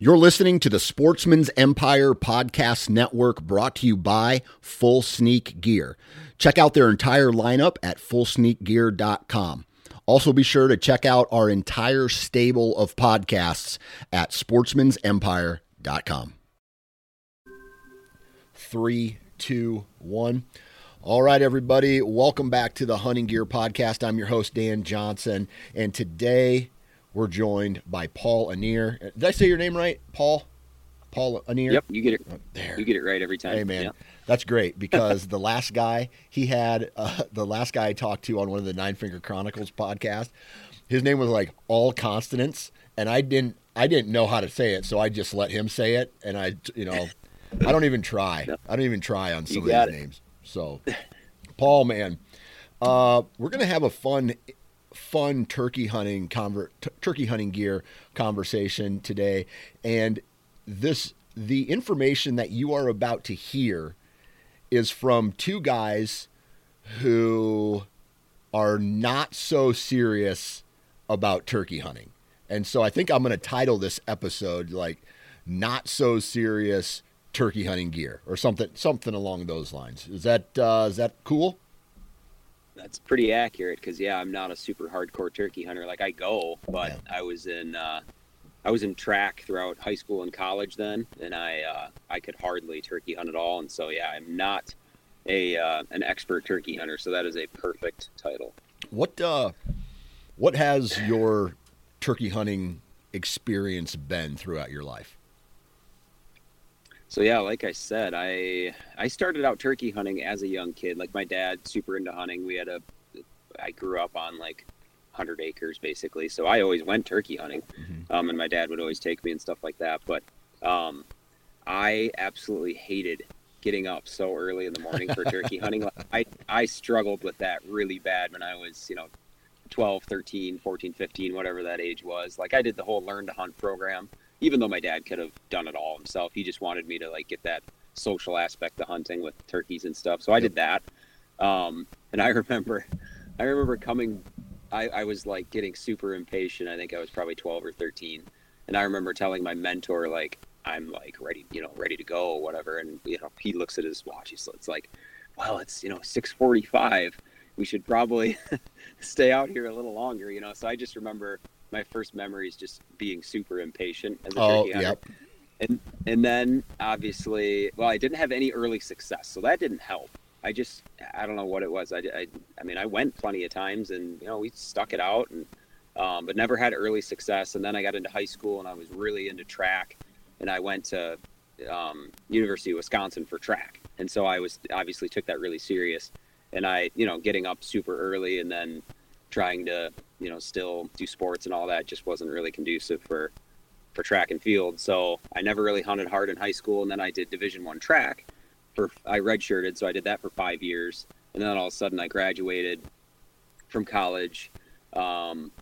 You're listening to the Sportsman's Empire Podcast Network, brought to you by Full Sneak Gear. Check out their entire lineup at fullsneakgear.com. Also be sure to check out our entire stable of podcasts at sportsmansempire.com. 3, 2, 1. All right, everybody. Welcome back to the Hunting Gear Podcast. I'm your host, Dan Johnson, and today we're joined by Paul Anier. Did I say your name right? Paul Anier? Yep, you get it. There. You get it right every time. Hey, man. Yep. That's great, because the last guy I talked to on one of the Nine Finger Chronicles podcast, his name was like all consonants, and I didn't know how to say it, so I just let him say it, and I don't even try. No. I don't even try on some of got these it. names. So, Paul, man, we're gonna have a fun turkey hunting gear conversation today, and the information that you are about to hear is from two guys who are not so serious about turkey hunting. And so I think I'm going to title this episode like "Not So Serious Turkey Hunting Gear" or something along those lines. Is that cool? That's pretty accurate, because I'm not a super hardcore turkey hunter. Like, I go, but Yeah. I was in track throughout high school and college then, and I could hardly turkey hunt at all. And so I'm not an expert turkey hunter. So that is a perfect title. What has your turkey hunting experience been throughout your life? So like I said, I started out turkey hunting as a young kid. Like, my dad, super into hunting. I grew up on like 100 acres basically, so I always went turkey hunting. Mm-hmm. And my dad would always take me and stuff like that. But I absolutely hated getting up so early in the morning for turkey hunting. I struggled with that really bad when I was 12, 13, 14, 15, whatever that age was. Like, I did the whole learn to hunt program, even though my dad could have done it all himself. He just wanted me to like get that social aspect of hunting with turkeys and stuff. So I did that. And I remember coming, I was like getting super impatient. I think I was probably 12 or 13. And I remember telling my mentor, like, I'm like ready to go or whatever. And, he looks at his watch. It's like, well, it's, 6:45. We should probably stay out here a little longer, So I just remember my first memories just being super impatient as a turkey hunter. Yep. And then obviously, I didn't have any early success, so that didn't help. I don't know what it was. I mean, I went plenty of times, and we stuck it out, and but never had early success. And then I got into high school, and I was really into track, and I went to University of Wisconsin for track, and so I was obviously took that really serious. And I, getting up super early and then trying to still do sports and all that just wasn't really conducive for track and field. So I never really hunted hard in high school. And then I did Division I track I redshirted. So I did that for 5 years. And then all of a sudden I graduated from college. And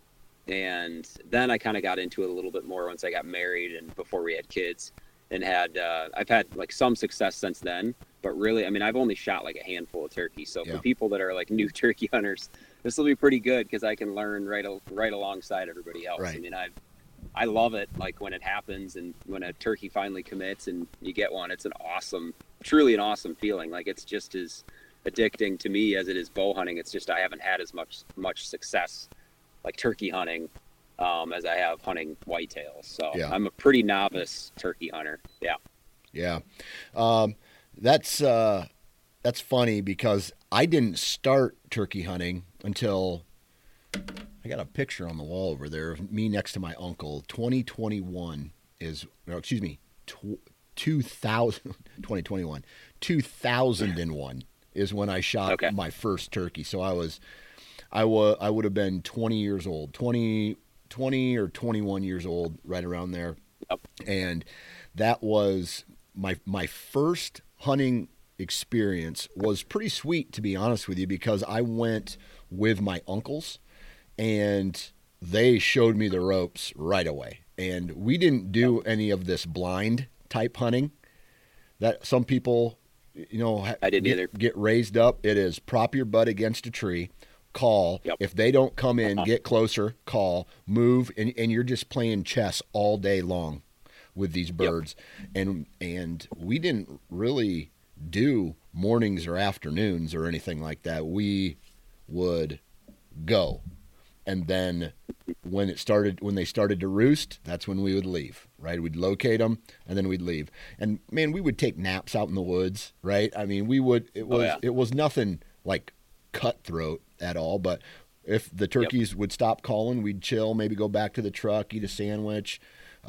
then I kind of got into it a little bit more once I got married and before we had kids, and I've had like some success since then, but really, I mean, I've only shot like a handful of turkeys. So for people that are like new turkey hunters, this will be pretty good, because I can learn right alongside everybody else. Right. I mean, I love it, like when it happens and when a turkey finally commits and you get one. It's truly an awesome feeling. Like, it's just as addicting to me as it is bow hunting. It's just I haven't had as much success like turkey hunting as I have hunting whitetails. So I'm a pretty novice turkey hunter. Yeah. That's funny, because I didn't start turkey hunting until I got a picture on the wall over there of me next to my uncle. 2021 is, no, excuse me, 2021 is when I shot my first turkey. So I would have been 20 years old, 20 or 21 years old, right around there. Yep. And that was my first hunting experience. Was pretty sweet, to be honest with you, because I went with my uncles and they showed me the ropes right away. And we didn't do any of this blind type hunting that some people, I didn't either. Get raised up. It is prop your butt against a tree, call. Yep. If they don't come in, get closer, call, move, and you're just playing chess all day long with these birds, and we didn't really do mornings or afternoons or anything like that. We would go, and then when they started to roost, that's when we would leave. Right, we'd locate them, and then we'd leave. And man, we would take naps out in the woods. Right, I mean, we would. It was nothing like cutthroat at all, but if the turkeys would stop calling, we'd chill, maybe go back to the truck, eat a sandwich,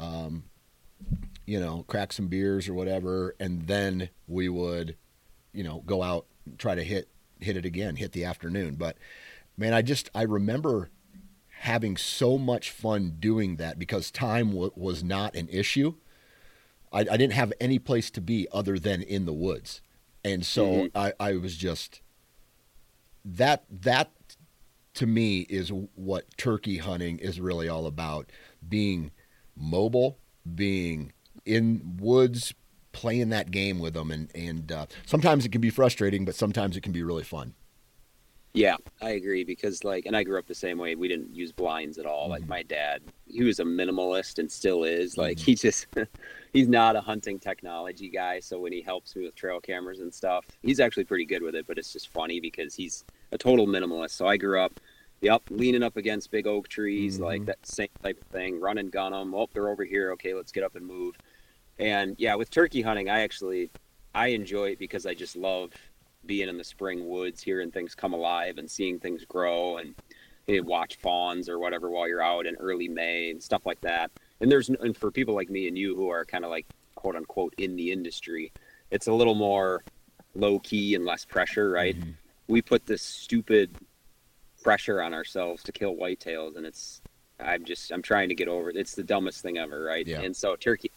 crack some beers or whatever, and then we would, go out and try to hit it again, hit the afternoon. But man, I remember having so much fun doing that because time was not an issue. I didn't have any place to be other than in the woods, and so I was just that to me is what turkey hunting is really all about: being mobile, being in woods, playing that game with them, and sometimes it can be frustrating, but sometimes it can be really fun. Yeah, I agree because and I grew up the same way. We didn't use blinds at all. Like my dad, he was a minimalist and still is. Like he just, he's not a hunting technology guy. So when he helps me with trail cameras and stuff, he's actually pretty good with it, but it's just funny because he's a total minimalist. So I grew up, leaning up against big oak trees, like that same type of thing, run and gun them. Oh, they're over here. Okay, let's get up and move. And yeah, with turkey hunting, I enjoy it because I just love being in the spring woods, hearing things come alive and seeing things grow, and watch fawns or whatever while you're out in early May and stuff like that. And for people like me and you who are kind of like quote unquote in the industry, it's a little more low key and less pressure, right? We put this stupid pressure on ourselves to kill whitetails, and I'm trying to get over it. It's the dumbest thing ever, right? Yeah. And so turkey,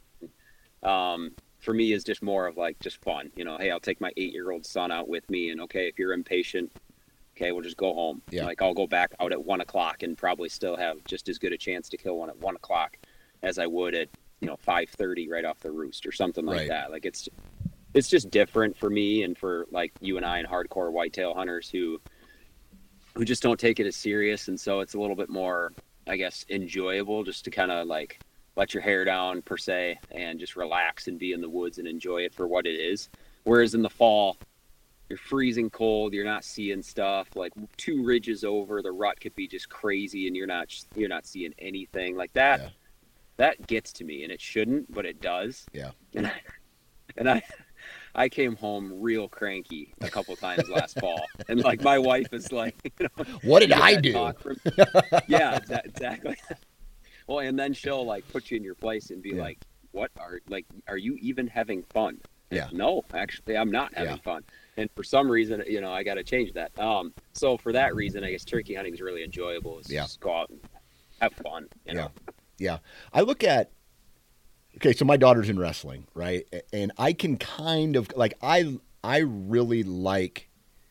for me is just more of like just fun, hey, I'll take my 8-year-old son out with me, and okay, if you're impatient, okay, we'll just go home. Yeah. Like I'll go back out at 1:00 and probably still have just as good a chance to kill one at 1:00 as I would at 5:30 right off the roost or something like that. Like it's just different for me and for like you and I and hardcore whitetail hunters who just don't take it as serious, and so it's a little bit more, I guess, enjoyable just to kind of like let your hair down per se and just relax and be in the woods and enjoy it for what it is. Whereas in the fall, you're freezing cold, you're not seeing stuff, like 2 ridges over, the rut could be just crazy and you're not seeing anything like that. Yeah. That gets to me, and it shouldn't, but it does. Yeah. And I came home real cranky a couple times last fall, and like my wife is like, what did I do? Yeah, exactly. Well, and then she'll like put you in your place and be like, are you even having fun? Yeah. No, actually, I'm not having fun. And for some reason, I got to change that. So for that reason, I guess turkey hunting is really enjoyable. It's just go out and have fun. Yeah. I look at, so my daughter's in wrestling, right? And I can kind of like, I really like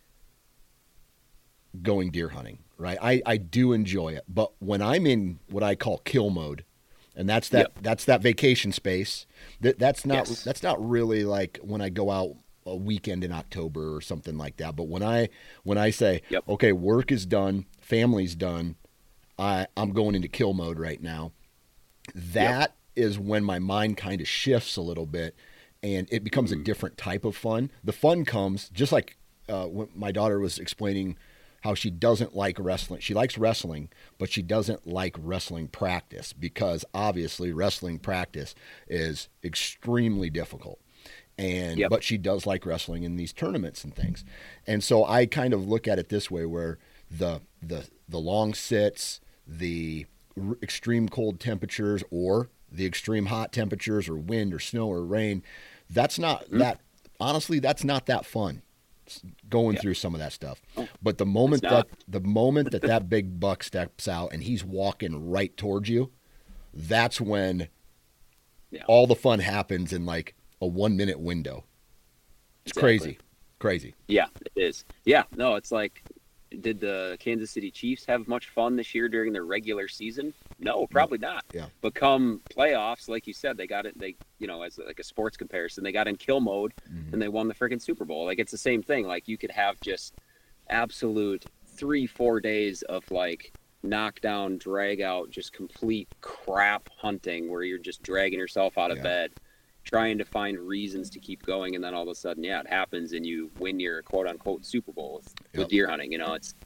going deer hunting, right? I do enjoy it, but when I'm in what I call kill mode, and that's that vacation space, that's not really like when I go out a weekend in October or something like that. But when I say, okay, work is done, family's done, I'm going into kill mode right now. That is when my mind kind of shifts a little bit, and it becomes a different type of fun. The fun comes just like when my daughter was explaining how she doesn't like wrestling. She likes wrestling, but she doesn't like wrestling practice because obviously wrestling practice is extremely difficult. But she does like wrestling in these tournaments and things. And so I kind of look at it this way, where the long sits, the extreme cold temperatures, or the extreme hot temperatures, or wind or snow or rain, that's not that, honestly, that's not that fun going through some of that stuff. But the moment that big buck steps out and he's walking right towards you, that's when all the fun happens in like a 1-minute window. It's crazy. Yeah, it is. Yeah, no, it's like, did the Kansas City Chiefs have much fun this year during their regular season? No, probably not. Yeah. But come playoffs, like you said, they got it. They, as like a sports comparison, they got in kill mode and they won the freaking Super Bowl. Like it's the same thing. Like you could have just absolute 3-4 days of like knockdown, drag out, just complete crap hunting where you're just dragging yourself out of bed, trying to find reasons to keep going, and then all of a sudden, it happens, and you win your quote unquote Super Bowl with deer hunting.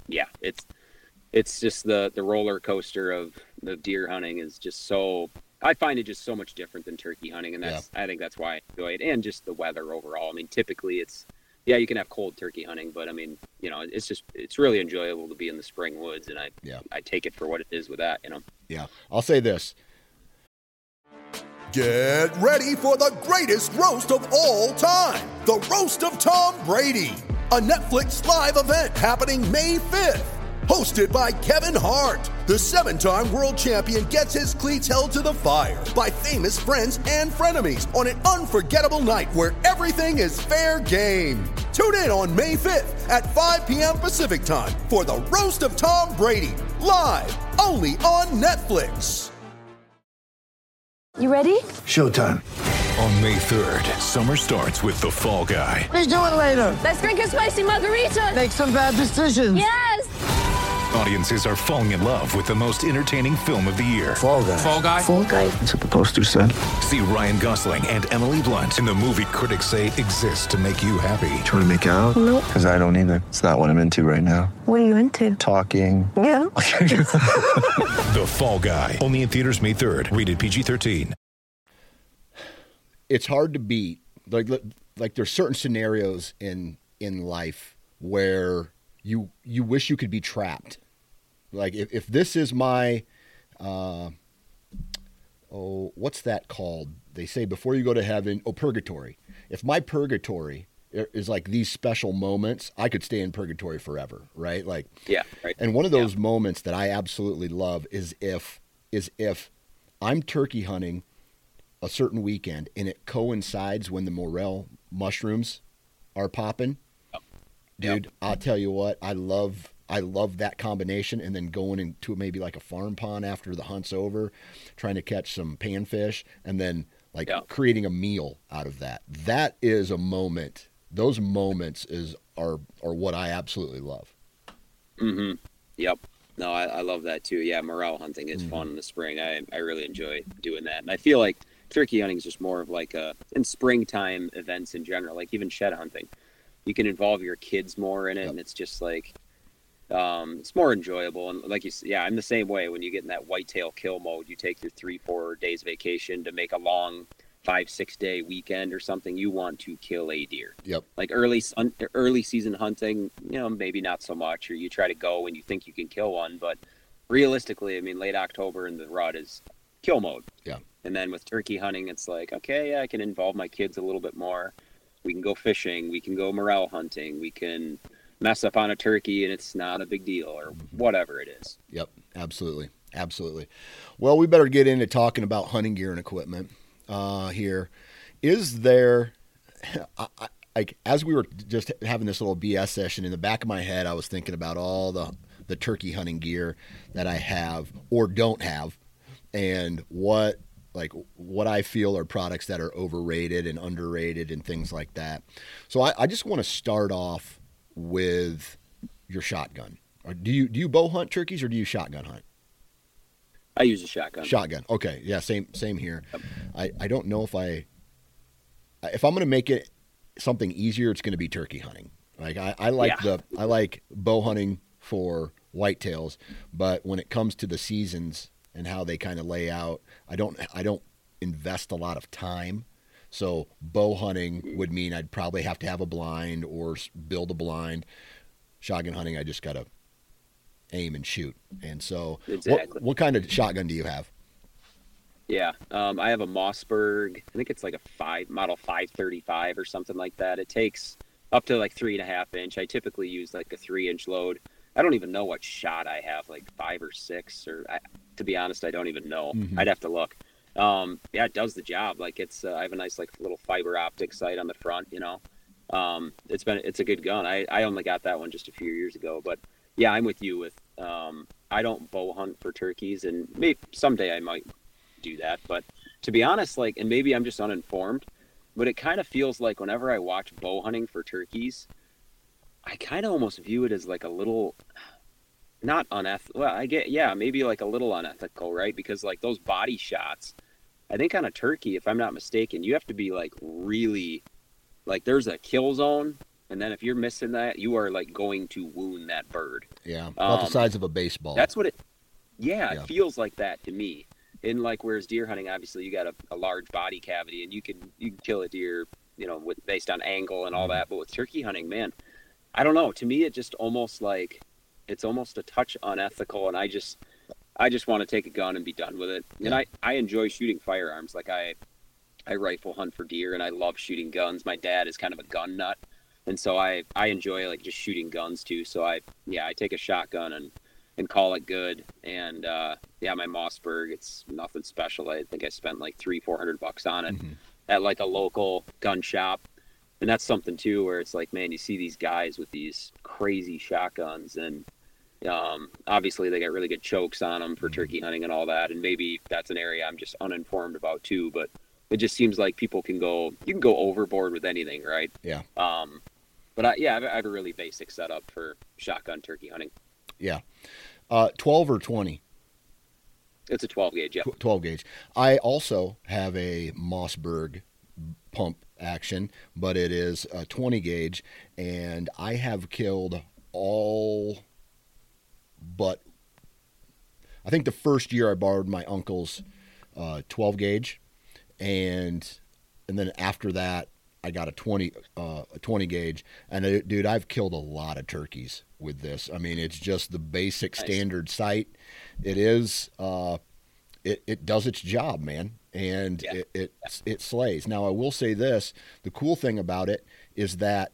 It's just the roller coaster of deer hunting is just so. I find it just so much different than turkey hunting, and I think that's why I enjoy it, and just the weather overall. I mean, typically you can have cold turkey hunting, but I mean, it's really enjoyable to be in the spring woods, and I take it for what it is with that, Yeah, I'll say this. Get ready for the greatest roast of all time, the Roast of Tom Brady, a Netflix live event happening May 5th. Hosted by Kevin Hart, the 7-time world champion gets his cleats held to the fire by famous friends and frenemies on an unforgettable night where everything is fair game. Tune in on May 5th at 5 p.m. Pacific time for the Roast of Tom Brady, live only on Netflix. You ready? Showtime. On May 3rd, summer starts with The Fall Guy. Let's do it later. Let's drink a spicy margarita. Make some bad decisions. Yes! Audiences are falling in love with the most entertaining film of the year. Fall Guy. Fall Guy? Fall guy. That's what the poster said. See Ryan Gosling and Emily Blunt in the movie critics say exists to make you happy. Trying to make it out? Nope. Because I don't either. It's not what I'm into right now. What are you into? Talking. Yeah. The Fall Guy. Only in theaters May 3rd. Rated PG-13. It's hard to beat. Like there's certain scenarios in life where you wish you could be trapped. Like if this is my, what's that called? They say before you go to heaven, purgatory. If my purgatory is like these special moments, I could stay in purgatory forever, right? Like, Yeah, right. And one of those moments that I absolutely love is if I'm turkey hunting a certain weekend and it coincides when the morel mushrooms are popping. Dude, I'll tell you what, I love that combination, and then going into maybe like a farm pond after the hunt's over, trying to catch some panfish, and then creating a meal out of that. That is a moment. Those moments are what I absolutely love. Mm-hmm. Yep. No, I love that too. Yeah, morel hunting is fun in the spring. I really enjoy doing that, and I feel like turkey hunting is just more of like in springtime events in general, like even shed hunting. You can involve your kids more in it, and it's just like it's more enjoyable. And like you said, I'm the same way. When you get in that whitetail kill mode, you take your 3-4 days vacation to make a long 5-6 day weekend or something. You want to kill a deer. Yep. Like early season hunting, maybe not so much, or you try to go and you think you can kill one, but realistically, I mean, late October in the rut is kill mode. Yeah. And then with turkey hunting, it's like, okay, I can involve my kids a little bit more. We can go fishing. We can go morel hunting. We can mess up on a turkey and it's not a big deal, or whatever it is. Yep, absolutely. Absolutely. Well, we better get into talking about hunting gear and equipment here. Is there, as we were just having this little BS session, in the back of my head, I was thinking about all the turkey hunting gear that I have or don't have, and what I feel are products that are overrated and underrated and things like that. So I just want to start off with your shotgun. Do you bow hunt turkeys, or do you shotgun hunt? I use a shotgun. Shotgun. Okay. Yeah. Same here. Yep. I don't know if I'm going to make it something easier, it's going to be turkey hunting. Like I like bow hunting for whitetails, but when it comes to the seasons and how they kind of lay out, I don't invest a lot of time. So bow hunting would mean I'd probably have to have a blind or build a blind. Shotgun hunting, I just got to aim and shoot. And so exactly. What kind of shotgun do you have? Yeah. I have a Mossberg. I think it's like a model 535 or something like that. It takes up to like 3.5 inch. I typically use like a 3-inch load. I don't even know what shot I have, like 5 or 6, or to be honest, I don't even know. Mm-hmm. I'd have to look. It does the job. Like I have a nice like little fiber optic sight on the front, it's a good gun. I only got that one just a few years ago, but yeah, I'm with you with, I don't bow hunt for turkeys, and maybe someday I might do that. But to be honest, and maybe I'm just uninformed, but it kind of feels like whenever I watch bow hunting for turkeys, I kind of almost view it as like a little, not unethical. Well, I get, yeah, maybe like a little unethical, right? Because like those body shots, I think on a turkey, if I'm not mistaken, you have to be like really, like there's a kill zone, and then if you're missing that, you are like going to wound that bird. Yeah, about the size of a baseball. That's what it. Yeah, Yeah. it feels like that to me. And like whereas deer hunting, obviously you got a large body cavity, and you can kill a deer, with based on angle and all that. But with turkey hunting, man, I don't know. To me, it just almost like it's almost a touch unethical, and I just want to take a gun and be done with it. And I enjoy shooting firearms. Like I rifle hunt for deer, and I love shooting guns. My dad is kind of a gun nut, and so I enjoy like just shooting guns too. So I take a shotgun and call it good. And my Mossberg, it's nothing special. I think I spent like $300-400 on it at like a local gun shop. And that's something too, where it's like, man, you see these guys with these crazy shotguns, and obviously they got really good chokes on them for turkey hunting and all that. And maybe that's an area I'm just uninformed about too, but it just seems like you can go overboard with anything, right? Yeah. But I have a really basic setup for shotgun turkey hunting. Yeah. 12 or 20? It's a 12 gauge, yeah. 12 gauge. I also have a Mossberg pump action, but it is a 20 gauge, and I have killed all but, I think the first year I borrowed my uncle's 12 gauge, and then after that I got a 20 gauge, and dude, I've killed a lot of turkeys with this. I mean, it's just the basic standard sight. It is it does its job, man, and it slays. Now I will say this: the cool thing about it is that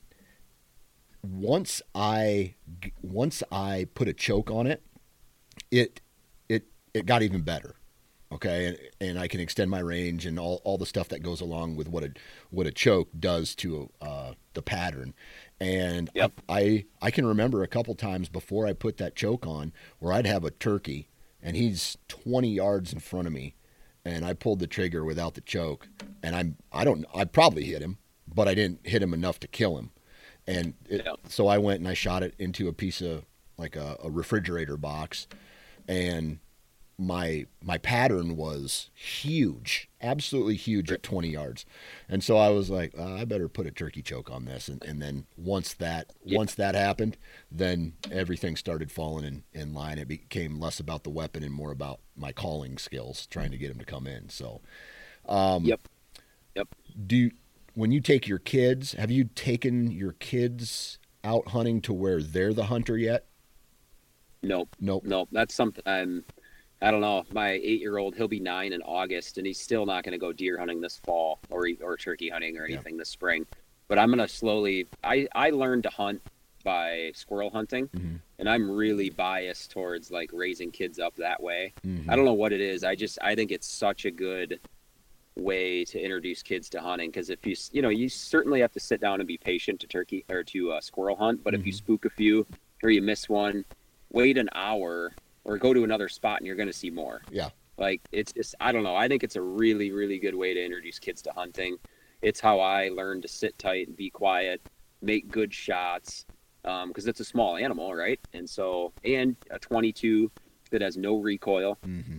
once I put a choke on it, it got even better. Okay, and I can extend my range and all the stuff that goes along with what a choke does to the pattern. And I can remember a couple times before I put that choke on where I'd have a turkey and he's 20 yards in front of me, and I pulled the trigger without the choke, and I probably hit him, but I didn't hit him enough to kill him. And so I went and I shot it into a piece of like a refrigerator box, and my pattern was huge, absolutely huge at 20 yards. And so I was like, I better put a turkey choke on this. And then once that happened, then everything started falling in line. It became less about the weapon and more about my calling skills, trying to get him to come in. So, Yep. When you take your kids, have you taken your kids out hunting to where they're the hunter yet? Nope. That's something I don't know. My 8-year-old, he'll be 9 in August, and he's still not going to go deer hunting this fall or turkey hunting or anything this spring. But I'm going to slowly. I learned to hunt by squirrel hunting, and I'm really biased towards like raising kids up that way. I don't know what it is. I think it's such a good way to introduce kids to hunting, because if you certainly have to sit down and be patient to turkey or to squirrel hunt. But if you spook a few or you miss one, wait an hour or go to another spot and you're going to see more. Yeah. Like, it's just, I don't know. I think it's a really, really good way to introduce kids to hunting. It's how I learned to sit tight and be quiet, make good shots, because it's a small animal, right? And so, and a 22 that has no recoil.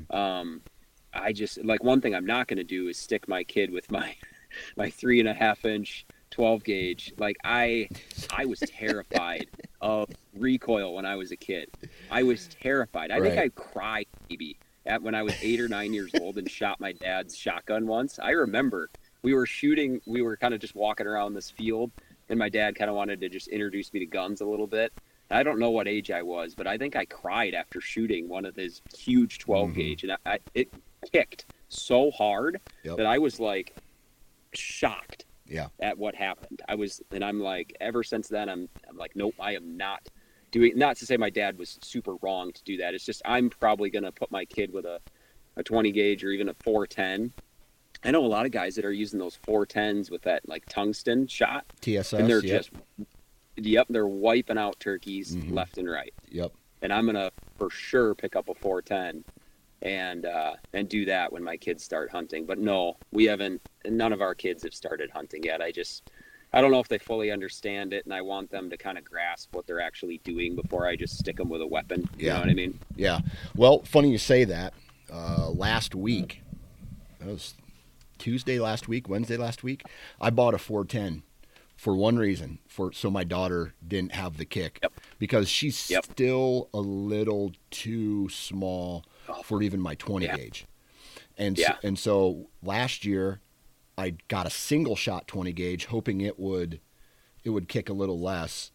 I just, like, one thing I'm not going to do is stick my kid with my 3.5-inch 12 gauge. Like, I was terrified of recoil when I was a kid. I was terrified. I think I cried maybe when I was 8 or 9 years old and shot my dad's shotgun once. I remember we were kind of just walking around this field, and my dad kind of wanted to just introduce me to guns a little bit. I don't know what age I was, but I think I cried after shooting one of his huge 12 gauge, and it kicked so hard that I was like shocked at what happened. I'm like, ever since then, I'm like, nope, I am not doing, not to say my dad was super wrong to do that. It's just, I'm probably going to put my kid with a 20 gauge or even a 410. I know a lot of guys that are using those 410s with that like tungsten shot. TSS. And they're just, they're wiping out turkeys left and right. And I'm going to for sure pick up a 410 and do that when my kids start hunting. But no, we haven't, none of our kids have started hunting yet. I don't know if they fully understand it, and I want them to kind of grasp what they're actually doing before I just stick them with a weapon. You know what I mean? Yeah. Well, funny you say that. Last week, that was Tuesday last week, Wednesday last week, I bought a 410 for one reason, so my daughter didn't have the kick. Yep. Because she's still a little too small for even my 20 gauge. And so last year I got a single shot 20 gauge hoping it would kick a little less.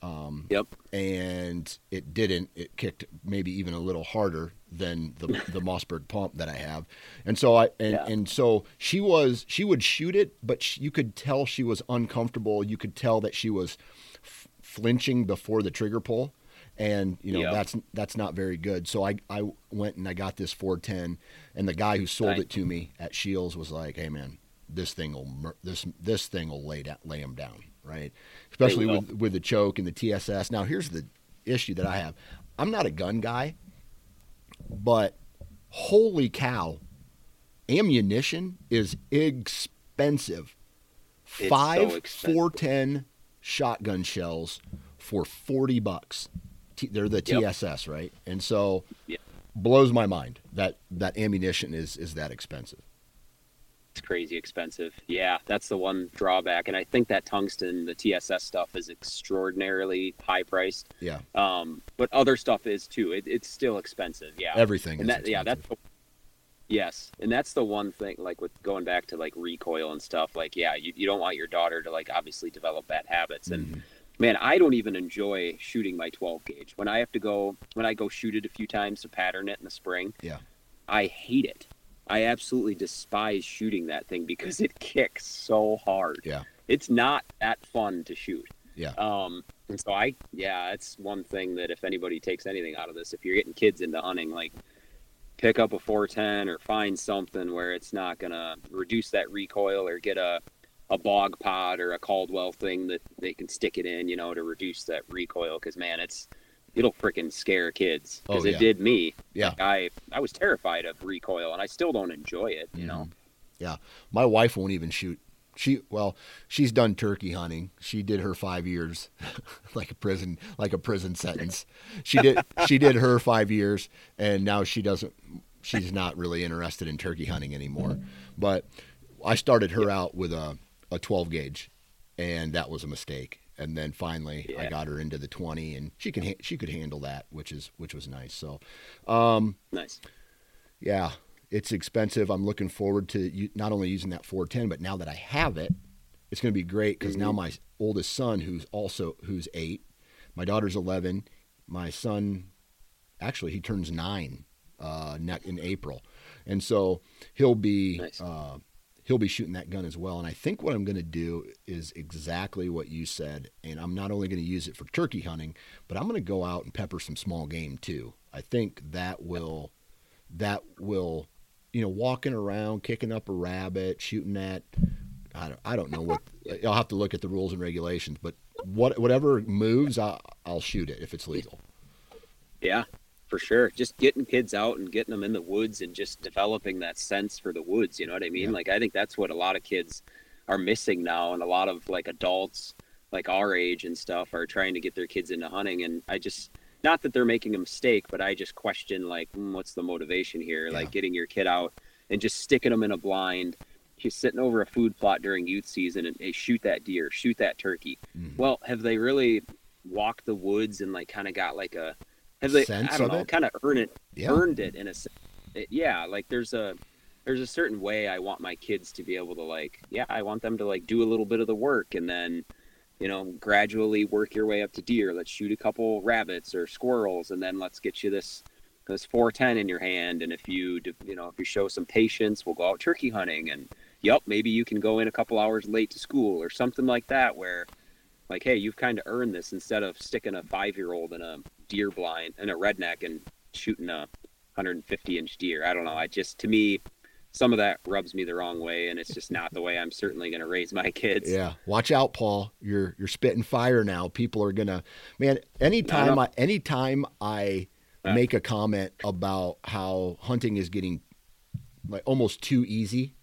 And it didn't. It kicked maybe even a little harder than the Mossberg pump that I have. And so so she would shoot it, but you could tell she was uncomfortable. You could tell that she was flinching before the trigger pull. And that's not very good. So I went and I got this 410, and the guy who sold it to me at Shields was like, "Hey man, this thing will lay him down." Right, especially with the choke and the TSS. Now, here's the issue that I have. I'm not a gun guy, but holy cow, ammunition is expensive. It's 5 so expensive. 410 shotgun shells for $40. They're the TSS, right? And so blows my mind that ammunition is that expensive. It's crazy expensive. Yeah, that's the one drawback. And I think that tungsten, the TSS stuff, is extraordinarily high priced. Yeah. But other stuff is too. It's still expensive. Yeah. Everything and is that, expensive. Yes. And that's the one thing, like with going back to like recoil and stuff, like, you don't want your daughter to like obviously develop bad habits. And man, I don't even enjoy shooting my 12 gauge. When I go shoot it a few times to pattern it in the spring, I hate it. I absolutely despise shooting that thing because it kicks so hard. Yeah. It's not that fun to shoot. Yeah. And so it's one thing that if anybody takes anything out of this, if you're getting kids into hunting, like pick up a 410 or find something where it's not going to reduce that recoil, or get a bog pod or a Caldwell thing that they can stick it in, to reduce that recoil. Cause man, it'll freaking scare kids, because it did me. Yeah. Like, I was terrified of recoil, and I still don't enjoy it, Yeah. My wife won't even shoot. She's done turkey hunting. She did her 5 years, like a prison sentence. She did her 5 years, and now she's not really interested in turkey hunting anymore. But I started her out with a 12 gauge, and that was a mistake. And then finally, I got her into the 20, and she could handle that, which was nice. So, nice. Yeah, it's expensive. I'm looking forward to not only using that 410, but now that I have it, it's going to be great, because now my oldest son, who's 8, my daughter's 11, my son, actually he turns 9 in April, and so he'll be. Nice. He'll be shooting that gun as well. And I think what I'm going to do is exactly what you said. And I'm not only going to use it for turkey hunting, but I'm going to go out and pepper some small game too. I think that will, walking around, kicking up a rabbit, shooting at, I don't know what, I'll have to look at the rules and regulations, but whatever moves, I'll shoot it if it's legal. Yeah. For sure. Just getting kids out and getting them in the woods and just developing that sense for the woods. You know what I mean? Yeah. Like, I think that's what a lot of kids are missing now. And a lot of like adults like our age and stuff are trying to get their kids into hunting. And I just, not that they're making a mistake, but I just question like, what's the motivation here? Yeah. Like getting your kid out and just sticking them in a blind, just sitting over a food plot during youth season and hey, shoot that deer, shoot that turkey. Mm-hmm. Well, have they really walked the woods and like kind of got like a, have they, I don't know, kind of earned it in a sense. Like there's a certain way I want my kids to be able to like, I want them to like do a little bit of the work and then, gradually work your way up to deer. Let's shoot a couple rabbits or squirrels, and then let's get you this 410 in your hand. And if you show some patience, we'll go out turkey hunting, and maybe you can go in a couple hours late to school or something like that, where like, hey, you've kind of earned this, instead of sticking a 5-year-old in a deer blind and a redneck and shooting a 150-inch deer. I don't know. To me, some of that rubs me the wrong way, and it's just not the way I'm certainly going to raise my kids. Yeah. Watch out, Paul. You're spitting fire now. People are going to, man, anytime I make a comment about how hunting is getting like almost too easy,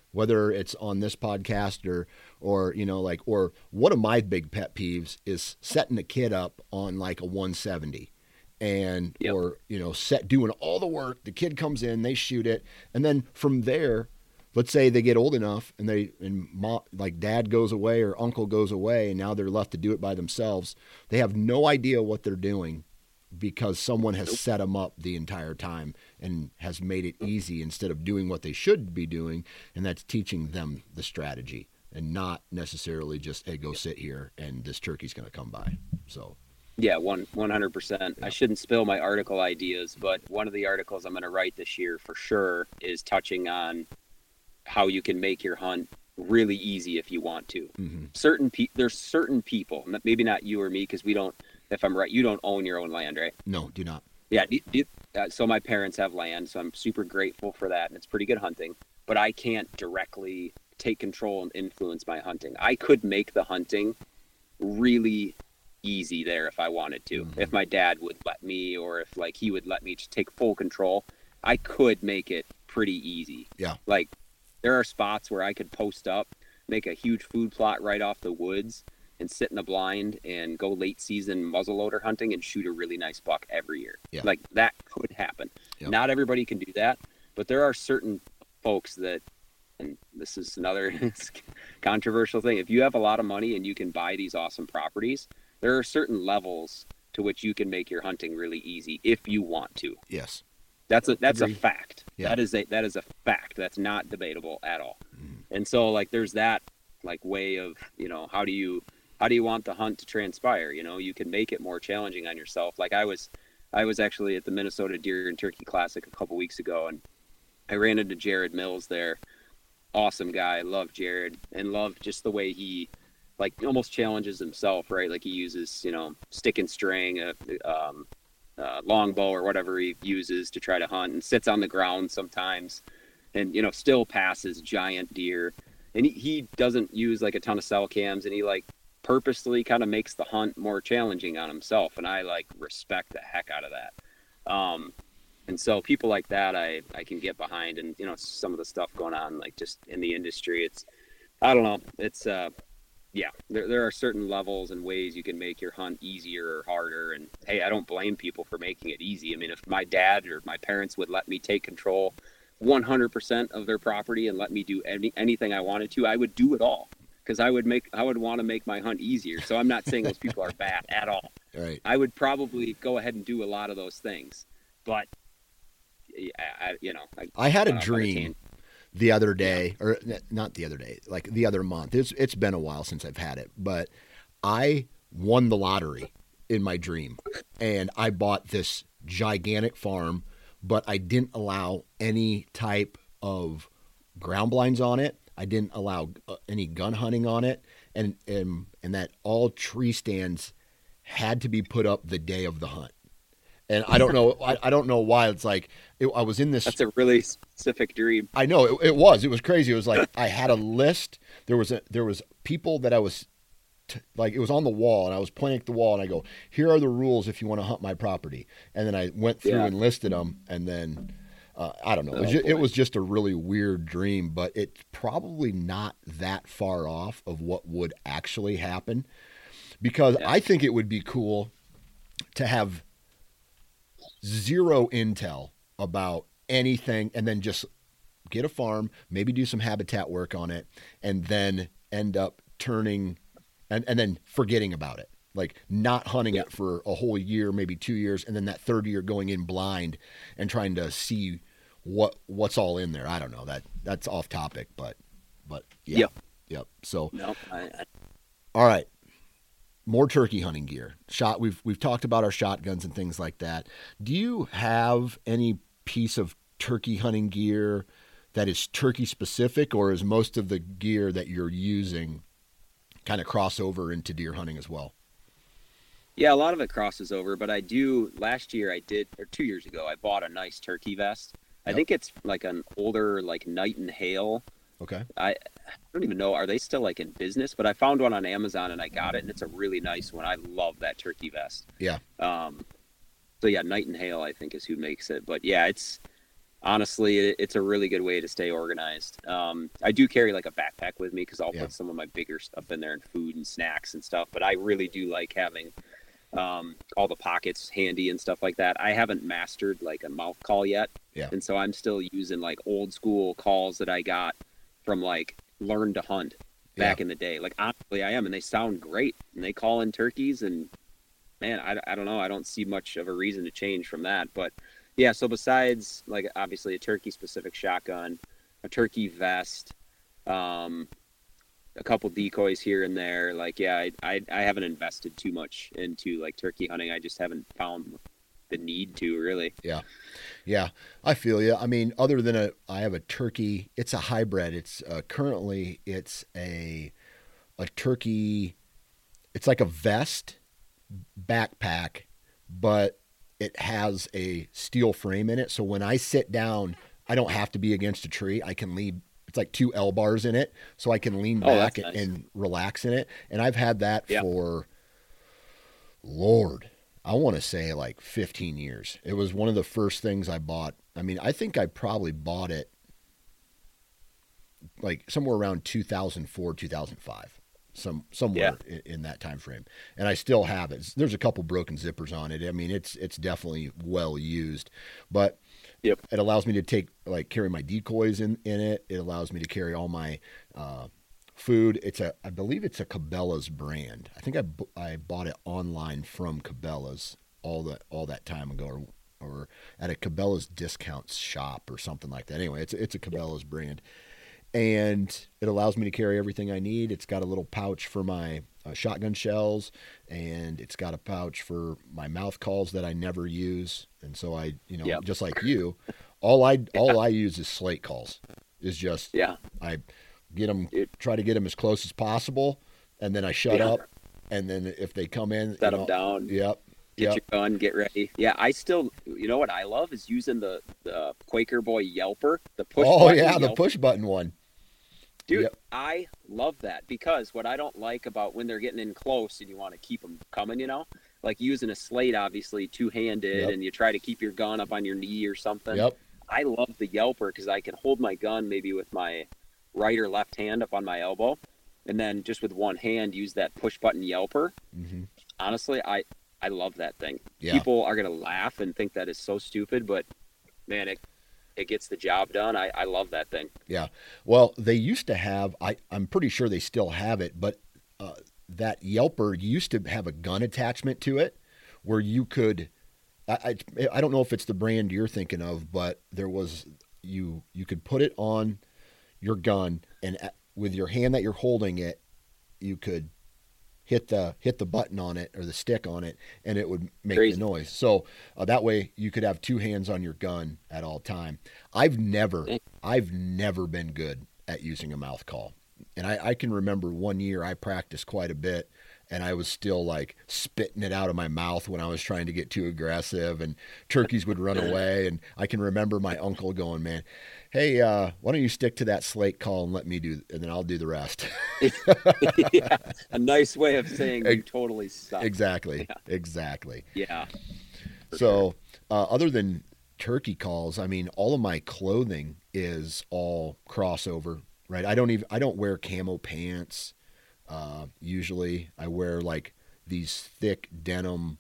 whether it's on this podcast or like, or one of my big pet peeves is setting a kid up on like a 170 and, Yep. or, doing all the work. The kid comes in, they shoot it. And then from there, let's say they get old enough and mom, like dad goes away or uncle goes away, and now they're left to do it by themselves. They have no idea what they're doing because someone has set them up the entire time and has made it easy instead of doing what they should be doing. And that's teaching them the strategy and not necessarily just, hey, go sit here and this turkey's going to come by. So. Yeah, 100%. I shouldn't spill my article ideas, but one of the articles I'm going to write this year for sure is touching on how you can make your hunt really easy if you want to. Mm-hmm. There's certain people, maybe not you or me, because we don't, if I'm right, you don't own your own land, right? No, do not. Yeah. So my parents have land, so I'm super grateful for that, and it's pretty good hunting. But I can't directly take control and influence my hunting. I could make the hunting really easy there if I wanted to. Mm-hmm. If my dad would let me, or if like he would let me just take full control, I could make it pretty easy. Yeah. Like there are spots where I could post up, make a huge food plot right off the woods, and sit in a blind and go late season muzzleloader hunting and shoot a really nice buck every year. Yeah. Like that could happen. Yep. Not everybody can do that, but there are certain folks that, and this is another controversial thing. If you have a lot of money and you can buy these awesome properties, there are certain levels to which you can make your hunting really easy if you want to. Yes. That's a Agreed. fact. Yeah. That is a fact. That's not debatable at all. And so like there's that like way of, how do you want the hunt to transpire? You can make it more challenging on yourself. Like I was actually at the Minnesota Deer and Turkey Classic a couple weeks ago, and I ran into Jared Mills there. Awesome guy. Love Jared and love just the way he like almost challenges himself, right? Like he uses, stick and string, longbow or whatever he uses to try to hunt, and sits on the ground sometimes and, still passes giant deer. And he doesn't use like a ton of cell cams, and he like purposely kind of makes the hunt more challenging on himself. And I like respect the heck out of that. And so people like that, I can get behind. And, some of the stuff going on, like just in the industry, I don't know. It's, yeah, there are certain levels and ways you can make your hunt easier or harder. And hey, I don't blame people for making it easy. I mean, if my dad or my parents would let me take control 100% of their property and let me do anything I wanted to, I would do it all, because I would want to make my hunt easier. So I'm not saying those people are bad at all. Right. I would probably go ahead and do a lot of those things, but I had a dream the other day, or not the other day, like the other month. It's been a while since I've had it, but I won the lottery in my dream, and I bought this gigantic farm, but I didn't allow any type of ground blinds on it. I didn't allow any gun hunting on it, and that all tree stands had to be put up the day of the hunt. And I don't know, I don't know why. It's like I was in this. That's a really specific dream. I know it was crazy. It was like I had a list. There was people that I was like, it was on the wall, and I was pointing at the wall, and I go, here are the rules if you want to hunt my property. And then I went through and listed them, and then I don't know. It was just a really weird dream, but it's probably not that far off of what would actually happen, because I think it would be cool to have zero intel about anything, and then just get a farm, maybe do some habitat work on it, and then end up turning and then forgetting about it, like not hunting it for a whole year, maybe 2 years, and then that third year going in blind and trying to see what's all in there. I don't know, that's off topic, but yeah. Yep. So No, all right. More turkey hunting gear. We've talked about our shotguns and things like that. Do you have any piece of turkey hunting gear that is turkey specific, or is most of the gear that you're using kind of cross over into deer hunting as well? Yeah, a lot of it crosses over, but I do. Last year or 2 years ago, I bought a nice turkey vest. I think it's like an older, like Night and Hail. Okay. I don't even know, are they still like in business? But I found one on Amazon and I got it, and it's a really nice one. I love that turkey vest. Yeah. So yeah, Night and Hail, I think, is who makes it. But yeah, honestly, it's a really good way to stay organized. I do carry like a backpack with me because I'll Yeah. put some of my bigger stuff in there and food and snacks and stuff. But I really do like having all the pockets handy and stuff like that. I haven't mastered like a mouth call yet. Yeah. And so I'm still using like old school calls that I got from like Learn to Hunt back in the day. Like honestly, I am, and they sound great. And they call in turkeys, and man, I don't know. I don't see much of a reason to change from that. But yeah, so besides like obviously a turkey specific shotgun, a turkey vest, a couple decoys here and there. Like, yeah, I haven't invested too much into like turkey hunting. I just haven't found the need to really. Yeah. Yeah. I feel you. I mean, other than I have a turkey, it's a hybrid. It's currently it's a turkey. It's like a vest backpack, but it has a steel frame in it. So when I sit down, I don't have to be against a tree. I can lean. It's like 2 L bars in it, so I can lean back that's nice. and relax in it. And I've had that for, Lord, I want to say like 15 years. It was one of the first things I bought. I mean, I think I probably bought it like somewhere around 2004, 2005, somewhere in that time frame. And I still have it. There's a couple broken zippers on it. I mean, it's definitely well used, but it allows me to carry my decoys in it. It allows me to carry all my food. I believe it's a Cabela's brand. I think I bought it online from Cabela's all that time ago, or at a Cabela's discount shop or something like that. Anyway, it's a Cabela's brand, and it allows me to carry everything I need. It's got a little pouch for my shotgun shells, and it's got a pouch for my mouth calls that I never use. And so I, just like you, all I use is slate calls. Is just I get them, try to get them as close as possible, and then I shut up, and then if they come in, set them down. Yep. Get your gun, get ready. Yeah, I still, what I love is using the Quaker Boy Yelper, the push button the Yelper. push button one. Dude, I love that, because what I don't like about when they're getting in close and you want to keep them coming, like using a slate, obviously two-handed, and you try to keep your gun up on your knee or something. Yep. I love the Yelper because I can hold my gun maybe with my right or left hand up on my elbow, and then just with one hand use that push button Yelper. Mm-hmm. Honestly, I love that thing. Yeah. People are going to laugh and think that is so stupid, but man, it gets the job done. I love that thing. Yeah. Well, they used to have, I'm pretty sure they still have it, but that Yelper used to have a gun attachment to it where you could, I don't know if it's the brand you're thinking of, but there was, you could put it on your gun, and with your hand that you're holding it, you could hit the button on it or the stick on it, and it would make the noise. So that way you could have two hands on your gun at all time. I've never been good at using a mouth call. And I can remember one year I practiced quite a bit, and I was still like spitting it out of my mouth when I was trying to get too aggressive, and turkeys would run away. And I can remember my uncle going, "Man, hey, why don't you stick to that slate call and let me do, and then I'll do the rest." Yeah, a nice way of saying you totally suck. Exactly. Yeah. So other than turkey calls, I mean, all of my clothing is all crossover, right? I don't wear camo pants. Usually I wear like these thick denim,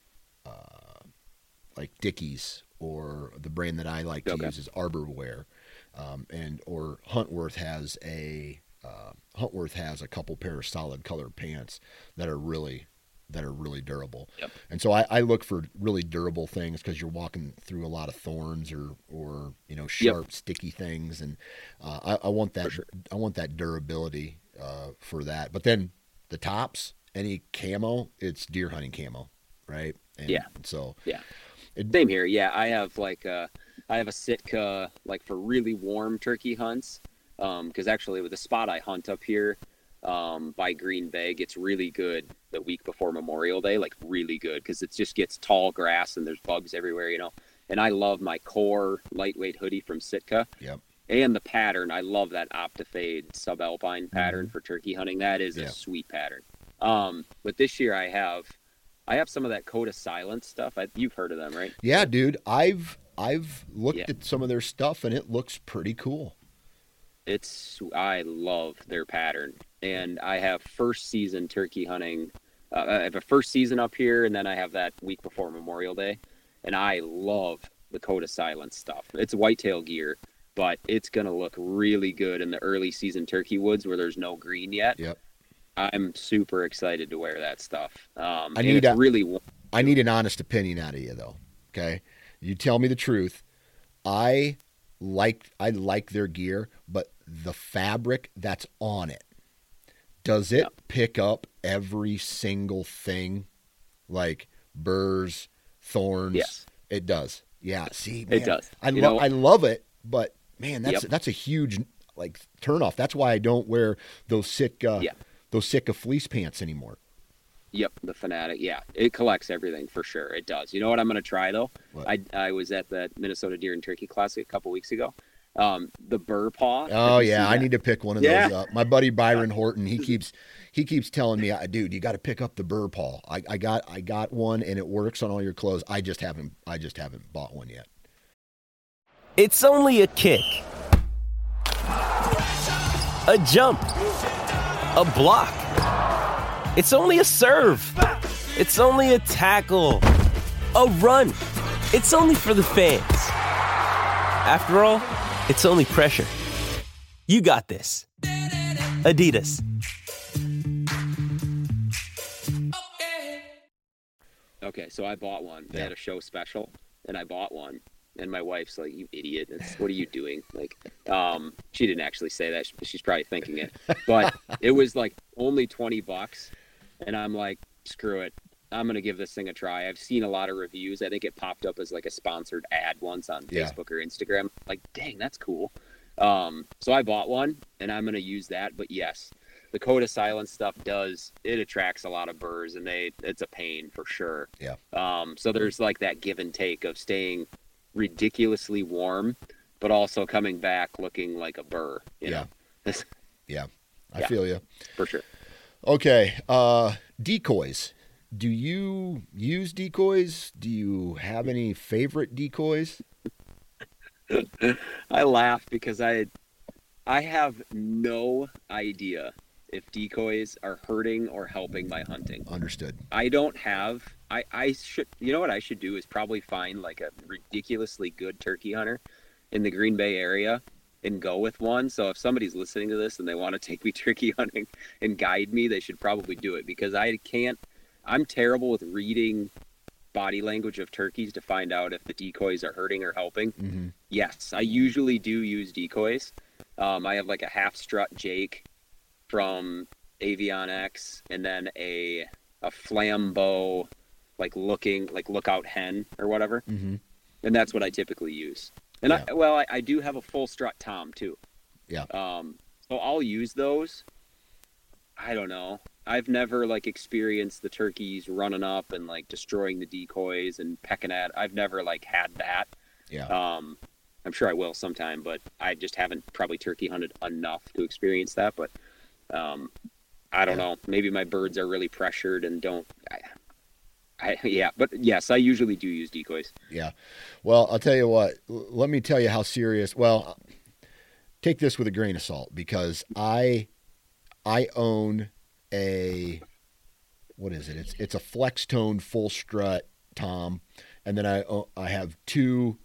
like Dickies, or the brand that I like to use is Arbor Wear. Or Huntworth has a couple pair of solid colored pants that are really durable. Yep. And so I look for really durable things, because you're walking through a lot of thorns or sharp, sticky things, and I want that. Sure. I want that durability for that. But then the tops, any camo, it's deer hunting camo, right? And so same here. Yeah, I have a Sitka like for really warm turkey hunts, because actually with the spot I hunt up here by Green Bay gets really good the week before Memorial Day, like really good, because it just gets tall grass and there's bugs everywhere, and I love my core lightweight hoodie from Sitka. Yep. And the pattern, I love that Optifade subalpine pattern for turkey hunting. That is a sweet pattern. But this year I have some of that Coda Silence stuff. You've heard of them, right? Yeah, dude. I've looked Yeah. at some of their stuff, and it looks pretty cool. I love their pattern, and I have first season turkey hunting. I have a first season up here, and then I have that week before Memorial Day, and I love the Code of Silence stuff. It's whitetail gear, but it's gonna look really good in the early season turkey woods where there's no green yet. Yep. I'm super excited to wear that stuff. I and need it's really I need an honest opinion out of you, though. Okay, you tell me the truth. I like their gear, but the fabric that's on it, does it pick up every single thing, like burrs, thorns? Yes. It does. Yeah. See, man, It does. I love it, but man, Yep. that's a huge like turnoff. That's why I don't wear those Sitka fleece pants anymore. Yep, the Fanatic. Yeah, it collects everything for sure. It does. You know what I'm going to try though? What? I was at that Minnesota Deer and Turkey Classic a couple weeks ago. The burr paw. Oh Have you yeah, seen I that? need to pick one of Yeah. those up. My buddy Byron Horton, he keeps telling me, dude, you got to pick up the burr paw. I got one and it works on all your clothes. I just haven't bought one yet. It's only a kick, a jump, a block. It's only a serve. It's only a tackle, a run. It's only for the fans. After all, it's only pressure. You got this. Adidas. Okay, so I bought one. They Yeah. had a show special, and I bought one. And my wife's like, "You idiot! What are you doing?" Like, she didn't actually say that. She's probably thinking it, but it was like only $20, and I'm like, "Screw it! I'm gonna give this thing a try." I've seen a lot of reviews. I think it popped up as like a sponsored ad once on Yeah. Facebook or Instagram. Like, dang, that's cool. So I bought one, and I'm gonna use that. But yes, the Code of Silence stuff attracts a lot of burrs, and it's a pain for sure. Yeah. So there's like that give and take of staying ridiculously warm, but also coming back looking like a burr. You know? Yeah. I Yeah. feel you. For sure. Okay. Decoys. Do you use decoys? Do you have any favorite decoys? I laugh because I have no idea if decoys are hurting or helping my hunting. Understood. I don't have. I should. You know what I should do is probably find like a ridiculously good turkey hunter in the Green Bay area and go with one. So if somebody's listening to this and they want to take me turkey hunting and guide me, they should probably do it because I can't. I'm terrible with reading body language of turkeys to find out if the decoys are hurting or helping. Mm-hmm. Yes, I usually do use decoys. I have like a half strut Jake from Avion X, and then a flambeau, like lookout hen or whatever, Mm-hmm. and that's what I typically use. And Yeah. I do have a full strut Tom too. Yeah. So I'll use those. I don't know. I've never like experienced the turkeys running up and like destroying the decoys and pecking at. I've never like had that. Yeah. I'm sure I will sometime, but I just haven't probably turkey hunted enough to experience that. But I don't know. Maybe my birds are really pressured and don't. Yeah, but yes, I usually do use decoys. Yeah. Well, I'll tell you what. Let me tell you how serious. Well, take this with a grain of salt because I own a, what is it? It's a flex tone full strut Tom, and then I have two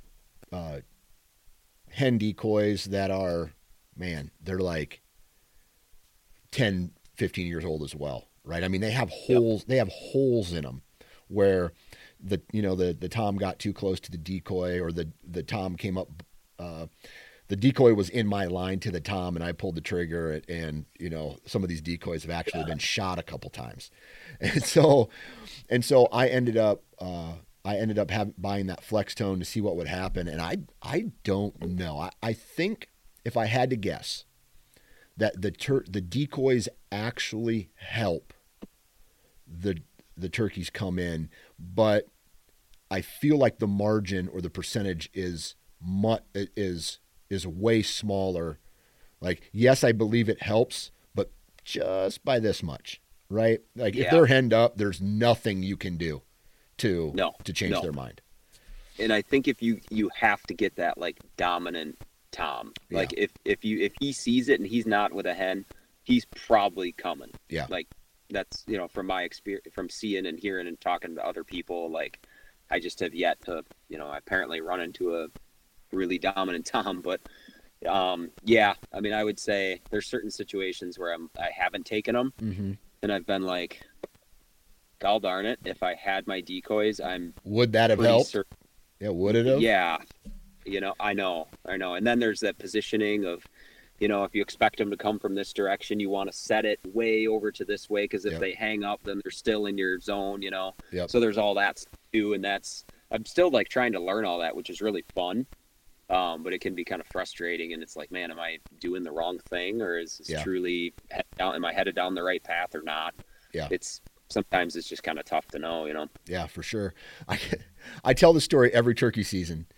hen decoys that are, man, they're like 10, 15 years old as well, right? I mean, they have holes. Yep. They have holes in them where the Tom got too close to the decoy, or the Tom came up. The decoy was in my line to the Tom, and I pulled the trigger, and some of these decoys have actually been shot a couple times, and so I ended up buying that flex tone to see what would happen, and I don't know. I think if I had to guess, that the decoys actually help the turkeys come in, but I feel like the margin or the percentage is way smaller. Like, yes, I believe it helps, but just by this much, right? Like if they're henned up, there's nothing you can do to change their mind. and I think if you have to get that like dominant Tom, like if he sees it and he's not with a hen, he's probably coming. Yeah. Like that's, you know, from my experience, from seeing and hearing and talking to other people, like I just have yet to, you know, apparently run into a really dominant Tom, but yeah, I mean, I would say there's certain situations where I haven't taken them, and I've been like, gall darn it, if I had my decoys, would that have helped? Yeah, would it have? Yeah, you know, I know, and then there's that positioning of, you know, if you expect them to come from this direction, you want to set it way over to this way, because if they hang up, then they're still in your zone, you know. So there's all that stuff too, and I'm still like trying to learn all that, which is really fun. But it can be kind of frustrating, and it's like, man, am I doing the wrong thing, or is this truly am I headed down the right path or not? Yeah. Sometimes it's just kind of tough to know, you know? Yeah, for sure. I tell the story every turkey season.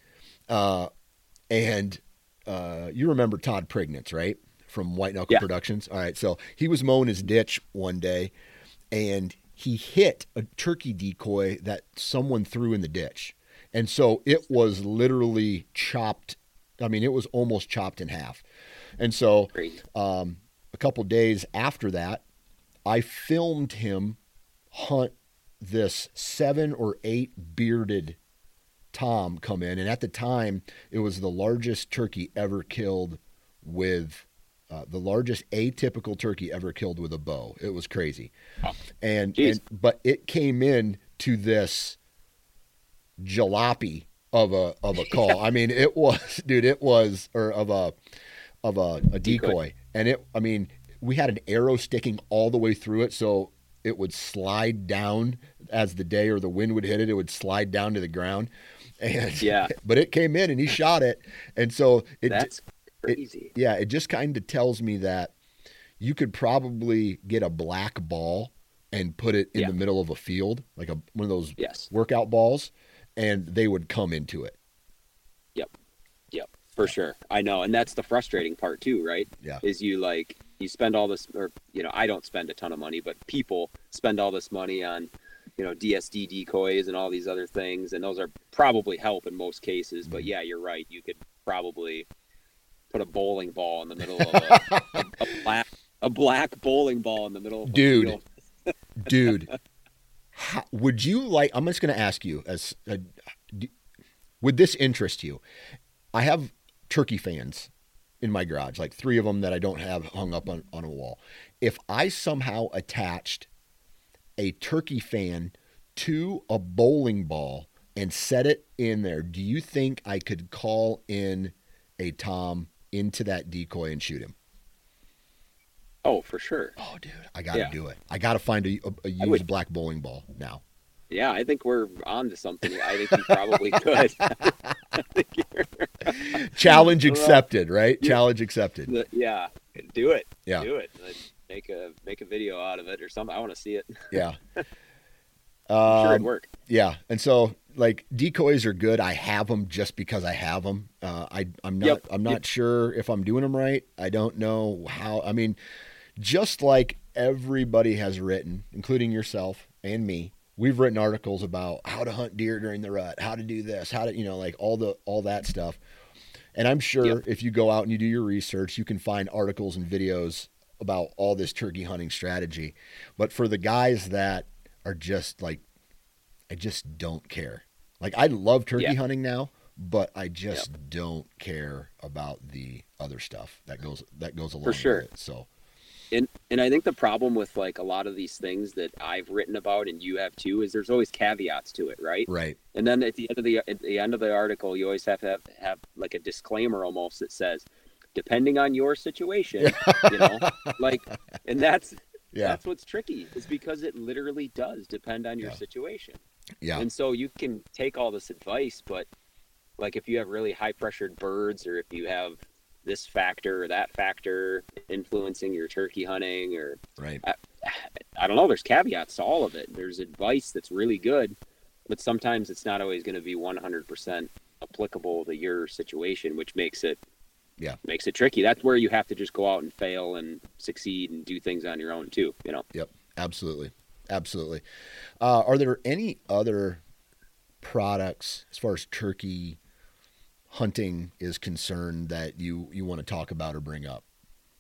And you remember Todd Prignitz, right? From White Knuckle Productions. All right. So he was mowing his ditch one day, and he hit a turkey decoy that someone threw in the ditch. And so it was literally chopped. I mean, it was almost chopped in half. And so a couple days after that, I filmed him hunt this 7 or 8 bearded Tom come in. And at the time, it was the largest turkey ever killed with the largest atypical turkey ever killed with a bow. It was crazy. But it came in to this jalopy of a call. I mean, it was, dude, or of a decoy. And we had an arrow sticking all the way through it, so it would slide down as the day or the wind would hit it. It would slide down to the ground. And but it came in and he shot it. And so that's crazy. It just kind of tells me that you could probably get a black ball and put it in the middle of a field, like one of those workout balls, and they would come into it. Yep, for sure. I know. And that's the frustrating part too, right? Yeah. Is you spend all this, or, you know, I don't spend a ton of money, but people spend all this money on, you know, DSD decoys and all these other things. And those are probably help in most cases, but yeah, you're right. You could probably put a bowling ball in the middle of a black bowling ball in the middle of a field. Dude, would you like, I'm just going to ask you, would this interest you? I have turkey fans in my garage, like 3 of them that I don't have hung up on a wall. If I somehow attached a turkey fan to a bowling ball and set it in there, do you think I could call in a Tom into that decoy and shoot him? Oh, for sure. Oh, dude, I got to do it. I got to find a used black bowling ball now. Yeah, I think we're on to something. I think you probably could. Challenge accepted, right? Challenge accepted. Yeah, do it. Yeah. Do it. Make a video out of it or something. I want to see it. Yeah. Sure, it'd work. Yeah, and so like decoys are good. I have them just because I have them. I'm not sure if I'm doing them right. I don't know how. I mean, just like everybody has written, including yourself and me, we've written articles about how to hunt deer during the rut, how to do this, how to, you know, like all that stuff. And I'm sure if you go out and you do your research, you can find articles and videos about all this turkey hunting strategy. But for the guys that are just like, I just don't care. Like, I love turkey hunting now, but I just don't care about the other stuff that goes along with it. So. And I think the problem with like a lot of these things that I've written about and you have too is there's always caveats to it, right? Right. And then at the end of the article, you always have to have like a disclaimer almost that says, depending on your situation, you know, like, and that's what's tricky, is because it literally does depend on your situation. Yeah. And so you can take all this advice, but like if you have really high pressured birds, or if you have this factor or that factor influencing your turkey hunting, or right. I don't know, there's caveats to all of it. There's advice that's really good, but sometimes it's not always going to be 100% applicable to your situation, which makes it tricky. That's where you have to just go out and fail and succeed and do things on your own too, you know? Yep. Absolutely. Are there any other products as far as turkey hunting is concerned that you want to talk about or bring up?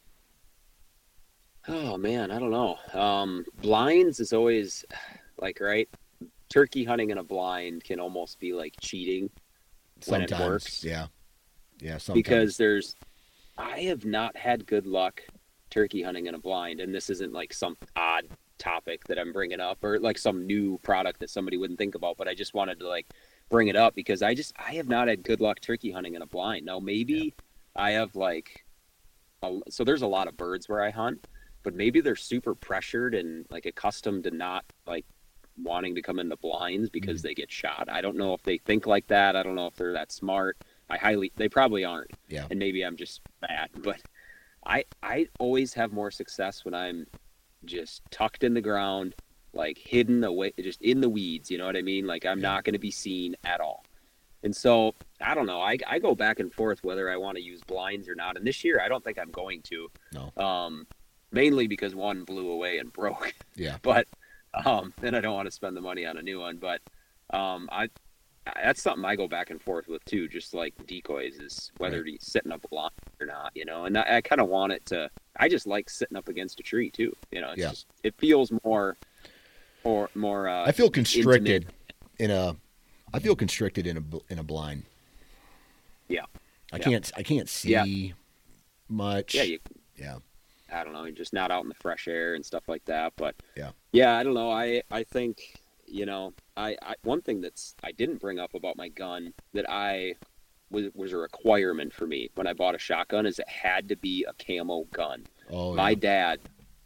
Oh man, I don't know. Blinds is always like, right? Turkey hunting in a blind can almost be like cheating when it works. Yeah. Sometimes. Because I have not had good luck turkey hunting in a blind, and this isn't like some odd topic that I'm bringing up or like some new product that somebody wouldn't think about, but I just wanted to like bring it up because I have not had good luck turkey hunting in a blind. Now maybe I have like so there's a lot of birds where I hunt, but maybe they're super pressured and like accustomed to not like wanting to come into blinds because they get shot. I don't know if they think like that. I don't know if they're that smart. They probably aren't. Yeah. And maybe I'm just bad, but I always have more success when I'm just tucked in the ground, like hidden away, just in the weeds. You know what I mean? Like I'm not going to be seen at all. And so I don't know. I go back and forth whether I want to use blinds or not. And this year, I don't think I'm going to. No. Mainly because one blew away and broke. Yeah. But then I don't want to spend the money on a new one. But that's something I go back and forth with too. Just like decoys is whether to sit in a blind or not. You know, and I kind of want it to. I just like sitting up against a tree too. You know, it's just, it feels more. I feel constricted I feel constricted in a blind. Yeah. I can't see much. Yeah. I don't know. You're just not out in the fresh air and stuff like that. But yeah, I don't know. I think, you know, I one thing I didn't bring up about my gun that was a requirement for me when I bought a shotgun is it had to be a camo gun. Oh, my dad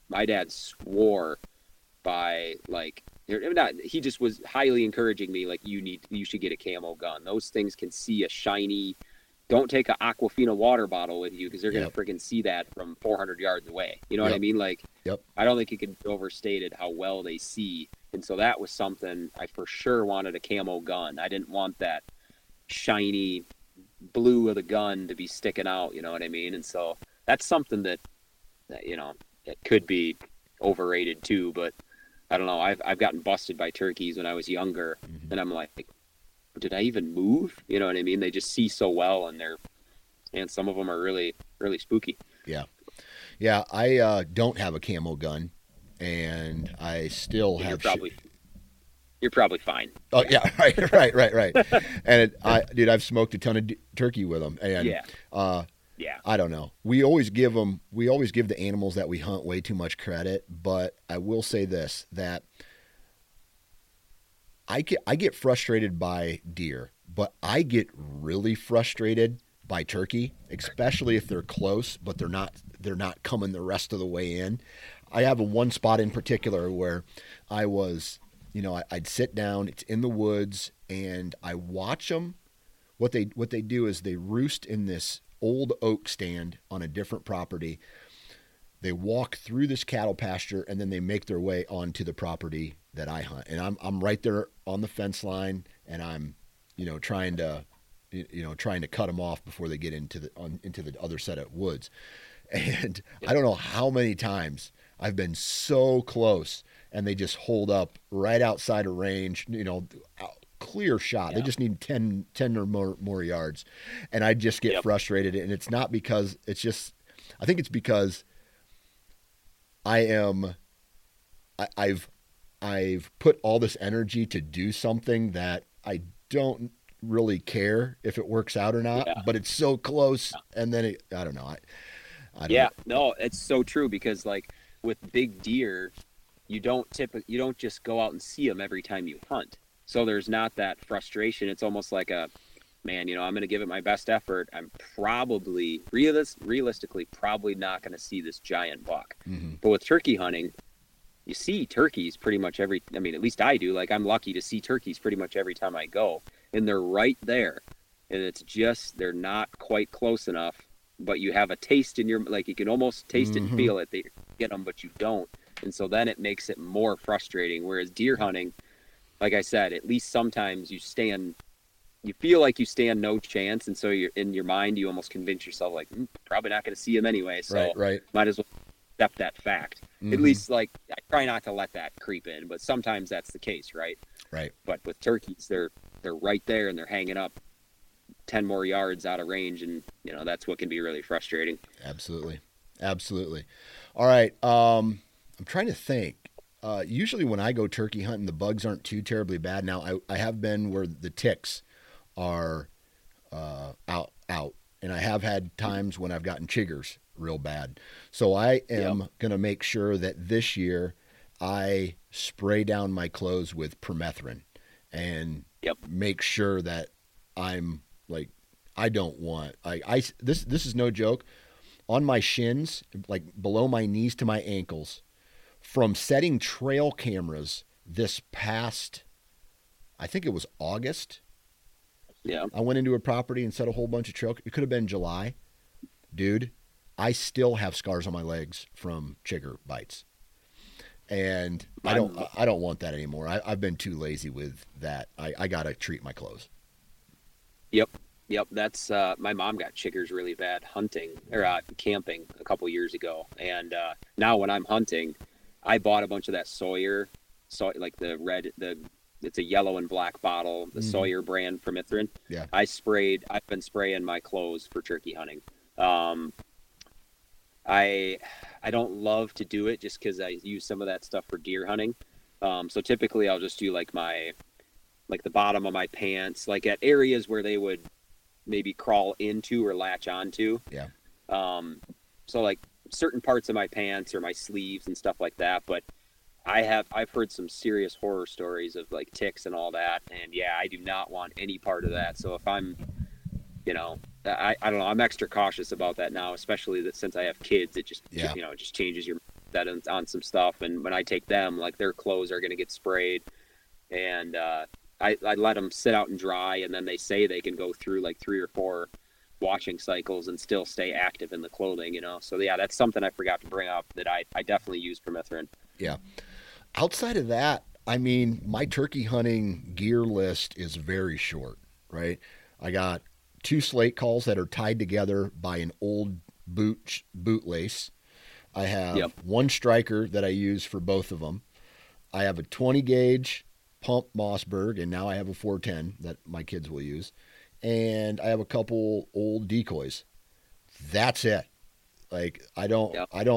swore by like, he just was highly encouraging me like you should get a camo gun. Those things can see a shiny. Don't take an Aquafina water bottle with you because they're gonna freaking see that from 400 yards away. You know what I mean? Like, I don't think it can be overstated how well they see. And so that was something I for sure wanted a camo gun. I didn't want that shiny blue of the gun to be sticking out. You know what I mean? And so that's something that you know, it could be overrated too. But I don't know. I've gotten busted by turkeys when I was younger, and I'm like, did I even move? You know what I mean? They just see so well, and some of them are really, really spooky. Yeah. Yeah. I don't have a camo gun, and I still have. You're probably fine. Oh yeah. Right. And I've smoked a ton of turkey with them, and I don't know. We always give the animals that we hunt way too much credit, but I will say this, that I get frustrated by deer, but I get really frustrated by turkey, especially if they're close, but they're not coming the rest of the way in. I have one spot in particular where I was, you know, I'd sit down, it's in the woods, and I watch them. What they do is they roost in this old oak stand on a different property. They walk through this cattle pasture, and then they make their way onto the property that I hunt. And I'm right there on the fence line, and I'm, you know, trying to cut them off before they get into the other set of woods. And I don't know how many times I've been so close, and they just hold up right outside of range, you know, clear shot. Yeah. They just need 10 or more yards. And I just get frustrated. And it's not because I think it's because I've put all this energy to do something that I don't really care if it works out or not, but it's so close. And then I don't know. I don't know. No, it's so true, because like with big deer, you don't just go out and see them every time you hunt. So there's not that frustration. It's almost like I'm going to give it my best effort. I'm probably realistically probably not going to see this giant buck. Mm-hmm. But with turkey hunting, you see turkeys pretty much at least I do. Like, I'm lucky to see turkeys pretty much every time I go, and they're right there. And it's just, they're not quite close enough, but you have a taste in your, like, you can almost taste it and feel it. They get them, but you don't. And so then it makes it more frustrating. Whereas deer hunting, like I said, at least sometimes you feel like you stand no chance. And so you're in your mind, you almost convince yourself like, probably not going to see him anyway. So might as well accept that fact. Mm-hmm. At least, like, I try not to let that creep in, but sometimes that's the case. Right. Right. But with turkeys, they're they're right there and they're hanging up 10 more yards out of range, and that's what can be really frustrating. Absolutely. All right, I'm trying to think. Usually when I go turkey hunting, the bugs aren't too terribly bad. Now I have been where the ticks are out, and I have had times when I've gotten chiggers real bad. So I am going to make sure that this year I spray down my clothes with permethrin and make sure that I'm like, I don't want, this is no joke, on my shins, like below my knees to my ankles, from setting trail cameras this past, I think it was August. Yeah. I went into a property and set a whole bunch of trail. It could have been July. Dude, I still have scars on my legs from chigger bites. And I don't want that anymore. I've been too lazy with that. I got to treat my clothes. Yep. That's my mom got chiggers really bad hunting or camping a couple years ago. And now when I'm hunting, I bought a bunch of that Sawyer, like it's a yellow and black bottle, the Sawyer brand permethrin. Yeah. I've been spraying my clothes for turkey hunting. I don't love to do it just because I use some of that stuff for deer hunting. So typically I'll just do like the bottom of my pants, like at areas where they would maybe crawl into or latch onto. Yeah. So like certain parts of my pants or my sleeves and stuff like that. But I've heard some serious horror stories of like ticks and all that. And yeah, I do not want any part of that. So if I'm, I don't know, I'm extra cautious about that now, especially that since I have kids, it just, it just changes your that on some stuff. And when I take them, like their clothes are going to get sprayed, and I let them sit out and dry, and then they say they can go through like 3 or 4 washing cycles and still stay active in the clothing, So yeah, that's something I forgot to bring up, that I definitely use permethrin. Yeah. Outside of that, I mean, my turkey hunting gear list is very short, right? I got 2 slate calls that are tied together by an old boot lace. I have 1 striker that I use for both of them. I have a 20 gauge pump Mossberg, and now I have a 410 that my kids will use. And I have a couple old decoys. That's it. Like I don't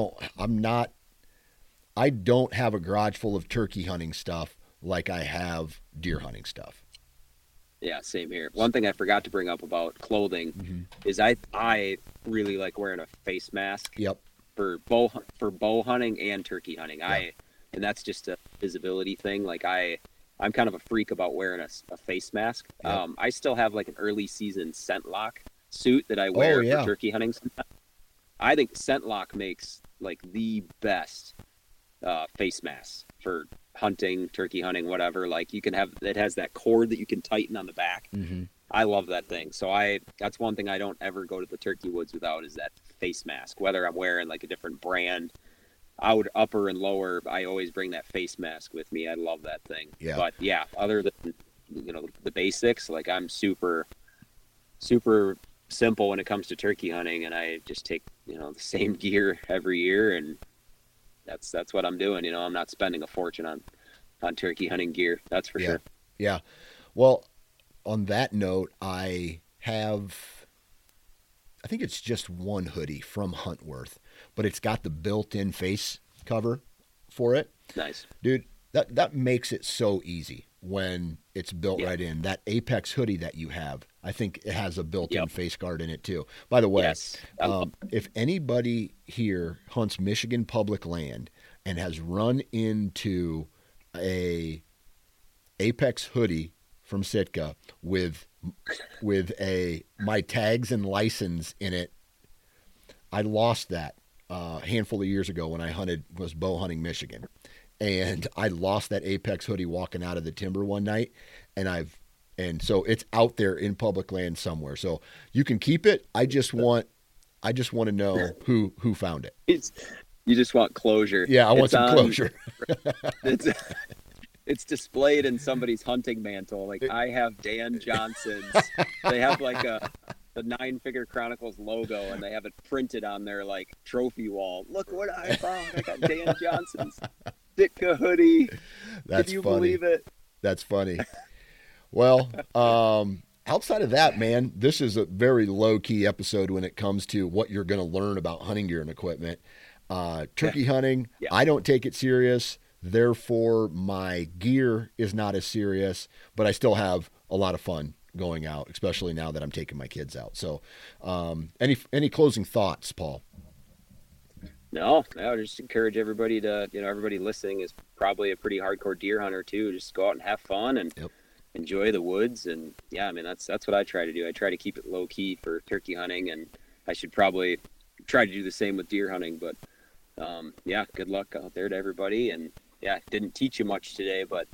have a garage full of turkey hunting stuff like I have deer hunting stuff. Yeah, same here. One thing I forgot to bring up about clothing is I really like wearing a face mask. Yep. For bow hunting and turkey hunting. Yep. And that's just a visibility thing. Like I'm kind of a freak about wearing a face mask. Yep. I still have like an early season scent lock suit that I wear for turkey hunting. I think scent lock makes like the best face mask for hunting, turkey hunting, whatever. Like it has that cord that you can tighten on the back. Mm-hmm. I love that thing. So that's one thing I don't ever go to the turkey woods without, is that face mask. Whether I'm wearing like a different brand, out upper and lower, I always bring that face mask with me. I love that thing. Yeah. But yeah, other than the basics, like I'm super simple when it comes to turkey hunting, and I just take the same gear every year, and that's what I'm doing. I'm not spending a fortune on turkey hunting gear. That's for sure. Yeah. Well, on that note, I think it's just one hoodie from Huntworth, but it's got the built-in face cover for it. Nice. Dude, that makes it so easy when it's built right in. That Apex hoodie that you have, I think it has a built-in face guard in it too. By the way, yes. If anybody here hunts Michigan public land and has run into a Apex hoodie from Sitka with my tags and license in it, I lost that a handful of years ago when I was bow hunting Michigan, and I lost that Apex hoodie walking out of the timber one night, and so it's out there in public land somewhere. So you can keep it. I just want to know who found it. You just want closure. Yeah, I want some closure. It's displayed in somebody's hunting mantle. Like I have Dan Johnson's. They have like the 9 Figure Chronicles logo, and they have it printed on their like trophy wall. Look what I found! I got Dan Johnson's Sitka hoodie. That's Can you funny. believe it? That's funny. Well, outside of that, man, this is a very low-key episode when it comes to what you're going to learn about hunting gear and equipment. Turkey hunting, I don't take it serious. Therefore, my gear is not as serious, but I still have a lot of fun going out, especially now that I'm taking my kids out. So, any closing thoughts, Paul? No, just encourage everybody to, everybody listening is probably a pretty hardcore deer hunter too. Just go out and have fun and enjoy the woods. And yeah, I mean, that's what I try to do. I try to keep it low key for turkey hunting, and I should probably try to do the same with deer hunting. But good luck out there to everybody. And yeah, didn't teach you much today, but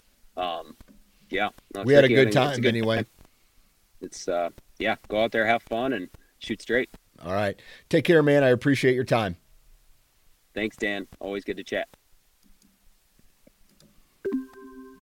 we had a good time anyway. It's go out there, have fun, and shoot straight. All right. Take care, man. I appreciate your time. Thanks, Dan. Always good to chat.